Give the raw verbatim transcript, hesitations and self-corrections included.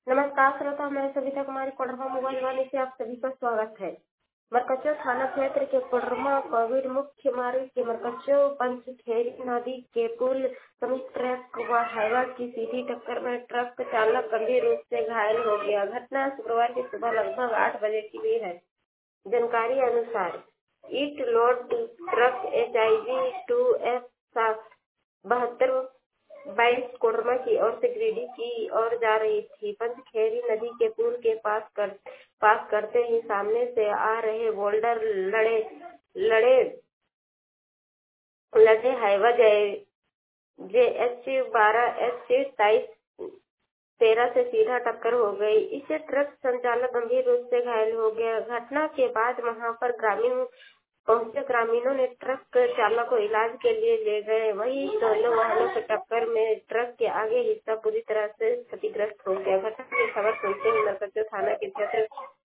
नमस्कार श्रोता, मैं सविता कुमारी कोडरमा मोबाइल वाले से आप सभी का स्वागत है। मरकच्चो थाना क्षेत्र के कोडरमा कोविड मुख्य मार्ग के मरकच्चो पंचखेड़ी नदी के पुल समीप ट्रक व हाईवा की सीधी टक्कर में ट्रक चालक गंभीर रूप से घायल हो गया। घटना शुक्रवार की सुबह लगभग आठ बजे की हुई है। जानकारी अनुसार ईट load truck H I V two F बहत्तर बाईस कोडरमा की ओर से गिरिडीह की ओर जा रही थी। पंचखेड़ी नदी के पुल के पास कर पास करते ही सामने से आ रहे बोल्डर लड़े लड़े लदे हाईवा जे एच बारह एच तेईस तेरह से सीधा टक्कर हो गई। इससे ट्रक संचालक गंभीर रूप से घायल हो गया। घटना के बाद वहां पर ग्रामीण पहुंचे ग्रामीणों ने ट्रक चालक को इलाज के लिए ले गए। वहीं दोनों वाहनों की टक्कर में ट्रक के आगे हिस्सा पूरी तरह से क्षतिग्रस्त हो गया। घटना की खबर सुनते ही मरकच्चो थाना के क्षेत्र